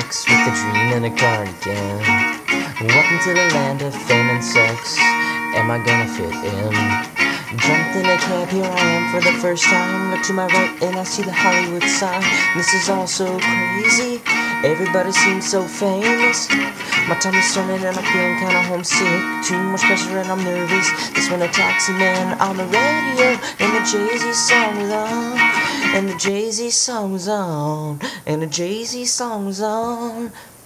6 with a dream and a cardigan. Welcome to the land of fame and sex. Am I gonna fit in? Jumped in a cab, here I am for the first time. Look to my right and I see the Hollywood sign. This is all so crazy, everybody seems so famous. My tummy's turning and I'm feeling kinda homesick. Too much pressure and I'm nervous. This when a taxi man on the radio, and the Jay-Z song was on, and the Jay-Z song was on, and the Jay-Z song was on.